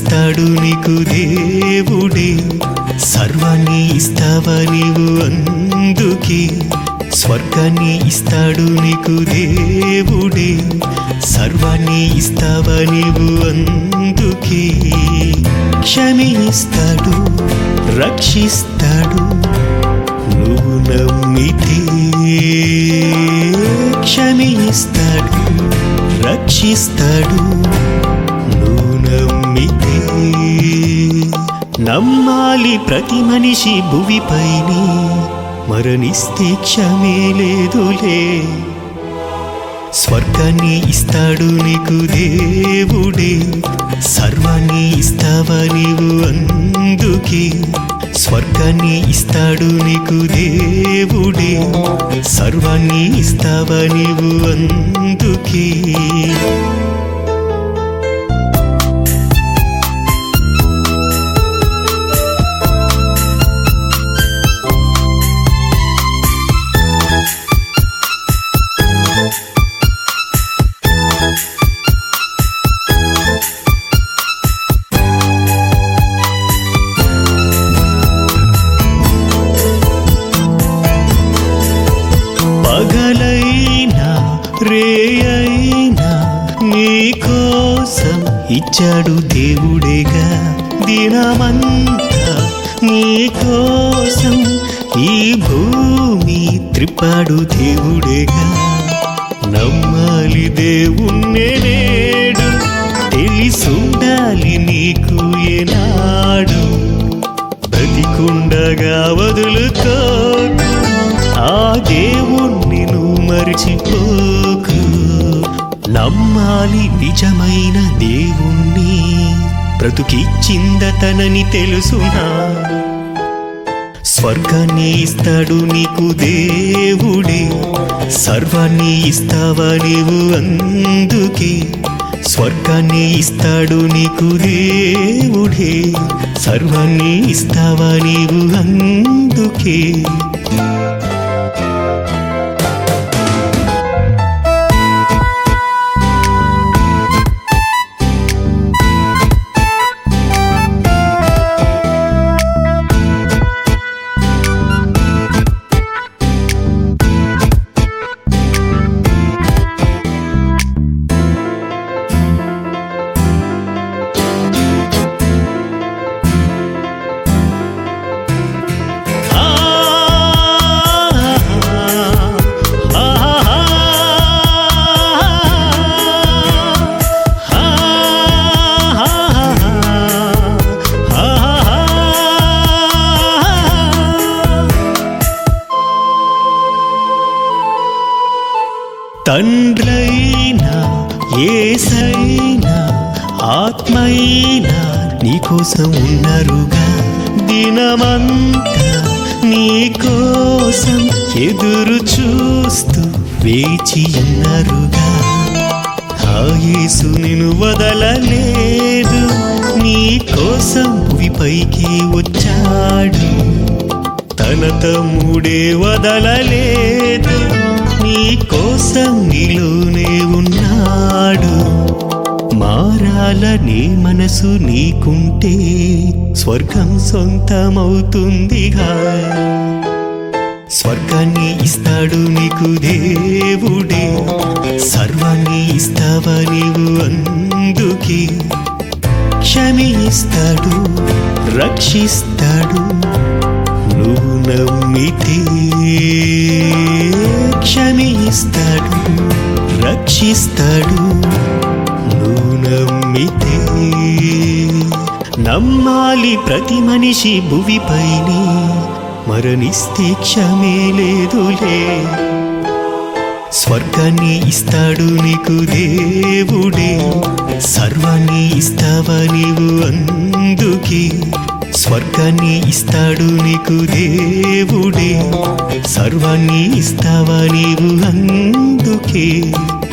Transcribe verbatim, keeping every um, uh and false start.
ఇస్తాడు నీకు దేవుడే, సర్వాన్ని ఇస్తావా నీవు అందుకే. స్వర్గాన్ని ఇస్తాడు నీకు దేవుడే, సర్వాన్ని ఇస్తావా నీవు అందుకే. క్షమిస్తాడు, రక్షిస్తాడు నువ్వు నమ్మితే. క్షమిస్తాడు, రక్షిస్తాడు నువ్వు నమ్మితే. నమ్మాలి ప్రతి మనిషి భువిపైనే, మరణిస్తే క్షమే లేదులే. స్వర్గాన్ని ఇస్తాడు నీకు దేవుడే, సర్వాన్ని ఇస్తావా నీవు అందుకే. స్వర్గాన్ని ఇస్తాడు నీకు దేవుడే, సర్వాన్ని ఇస్తావా నీవు అందుకే. పగలైనా రేయైనా నీకోసం ఇచ్చాడు దేవుడేగా. దినమంతా నీకోసం ఈ భూమి త్రిప్పాడు దేవుడేగా. నమ్మాలి దేవుణ్ణే నేడు, తెలిసుండాలి నీకు ఏనాడు. బతికుండగా వదులుకోకు, ఆ దేవుణ్ణి నువ్వు మరిచిపోకు. నమ్మాలి నిజమైన దేవుణ్ణి, బ్రతుకిచ్చిందతనని తెలుసునా. స్వర్గాన్ని ఇస్తాడు నీకు దేవుడే, సర్వాన్ని ఇస్తావా నీవు అందుకే. స్వర్గాన్ని ఇస్తాడు నీకు దేవుడే, సర్వాన్ని ఇస్తావా నీవు అందుకే. తండ్రైనా యేసైనా ఆత్మైనా నీకోసం ఉన్నారుగా. దినమంతా నీకోసం ఎదురు చూస్తూ వేచి ఉన్నారుగా. ఆ యేసు నిన్ను వదలలేదు, నీకోసం భూమిపైకి వచ్చాడు. తన తమ్ముడే వదలలేదు, నీకోసం నీలోనే ఉన్నాడు. మారాలనే మనసు నీకుంటే స్వర్గం సొంతమవుతుందిగా. స్వర్గాన్ని ఇస్తాడు నీకు దేవుడే, సర్వాన్ని ఇస్తావా నీవు అందుకే. క్షమిస్తాడు, రక్షిస్తాడు నువ్వు నమ్మితే. క్షమిస్తాడు, రక్షిస్తాడు నువ్వు నమ్మితే. నమ్మాలి ప్రతి మనిషి భువిపైనే, మరణిస్తే క్షమే లేదులే. స్వర్గాన్ని ఇస్తాడు నీకు దేవుడే, సర్వాన్ని ఇస్తావా నీవు అందుకే. స్వర్గాన్ని ఇస్తాడు నీకు దేవుడే, సర్వాన్ని ఇస్తావా నీవు అందుకే.